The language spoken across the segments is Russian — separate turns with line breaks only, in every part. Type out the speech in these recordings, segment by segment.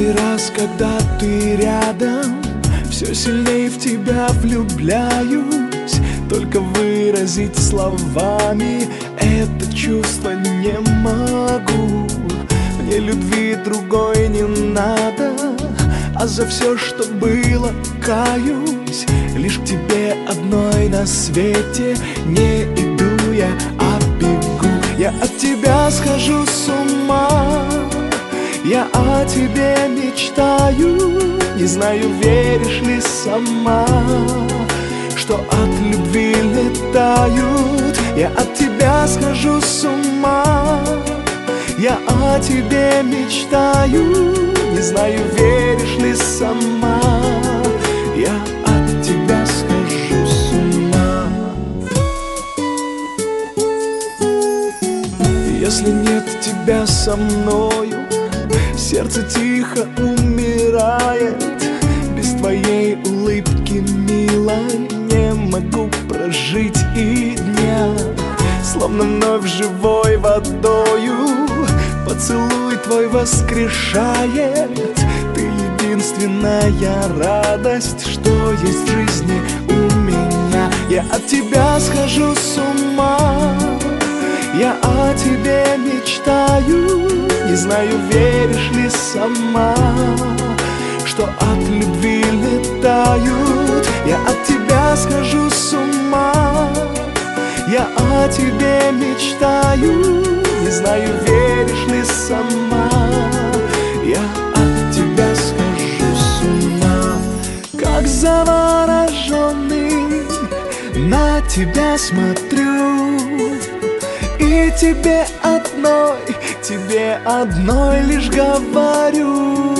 Каждый раз, когда ты рядом, все сильнее в тебя влюбляюсь. Только выразить словами это чувство не могу. Мне любви другой не надо, а за все, что было, каюсь. Лишь к тебе одной на свете не иду я, а бегу. Я от тебя схожу с ума, я о тебе мечтаю. Не знаю, веришь ли сама, что от любви летают. Я от тебя схожу с ума, я о тебе мечтаю. Не знаю, веришь ли сама, я от тебя схожу с ума. Если нет тебя со мною, сердце тихо умирает. Без твоей улыбки, милой, не могу прожить и дня. Словно вновь живой водою поцелуй твой воскрешает. Ты единственная радость, что есть в жизни у меня. Я от тебя схожу с ума, я о тебе мечтаю. Не знаю, веришь ли сама, что от любви летают. Я от тебя схожу с ума, я о тебе мечтаю. Не знаю, веришь ли сама, я от тебя схожу с ума. Как завороженный на тебя смотрю, и тебе одной лишь говорю.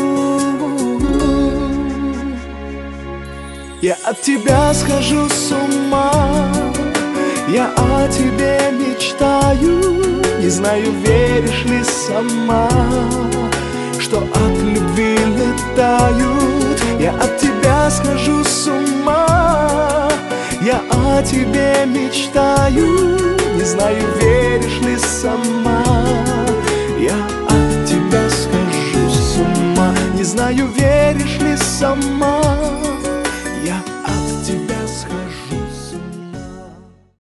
Я от тебя схожу с ума, я о тебе мечтаю. Не знаю, веришь ли сама, что от любви летают. Я от тебя схожу с ума, я о тебе мечтаю. Не знаю, веришь ли сама, я от тебя схожу с ума. Не знаю, веришь ли сама.